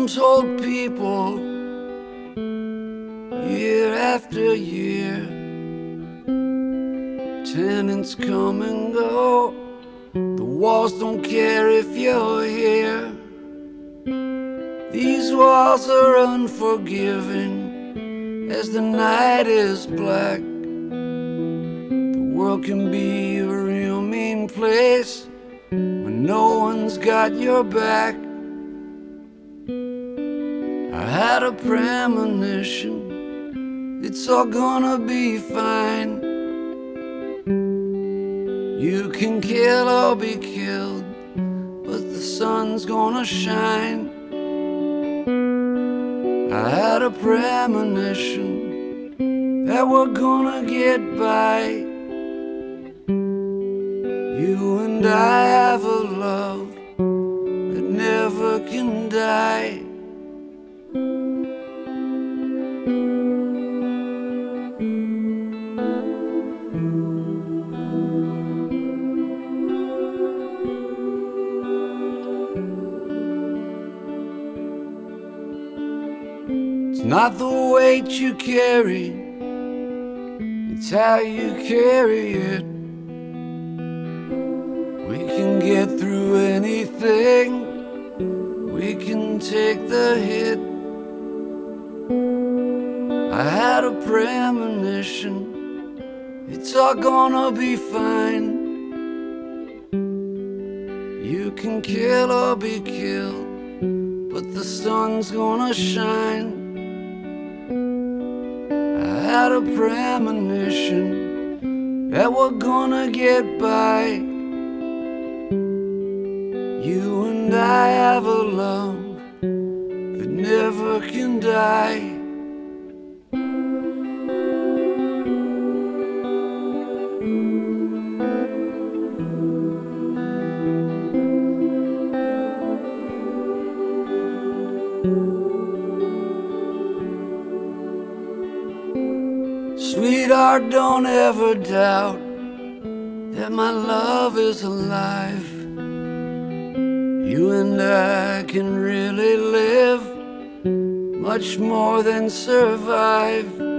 told people year after year, tenants come and go, the walls don't care if you're here. These walls are unforgiving as the night is black. The world can be a real mean place when no one's got your back. I had a premonition, it's all gonna be fine. You can kill or be killed, but the sun's gonna shine. I had a premonition that we're gonna get by. You and I have a love that never can die. It's not the weight you carry, it's how you carry it. We can get through anything, we can take the hit. I had a premonition, it's all gonna be fine. You can kill or be killed, but the sun's gonna shine. I had a premonition that we're gonna get by. You and I have a love that never can die. Sweetheart, don't ever doubt that my love is alive. You and I can really live, much more than survive.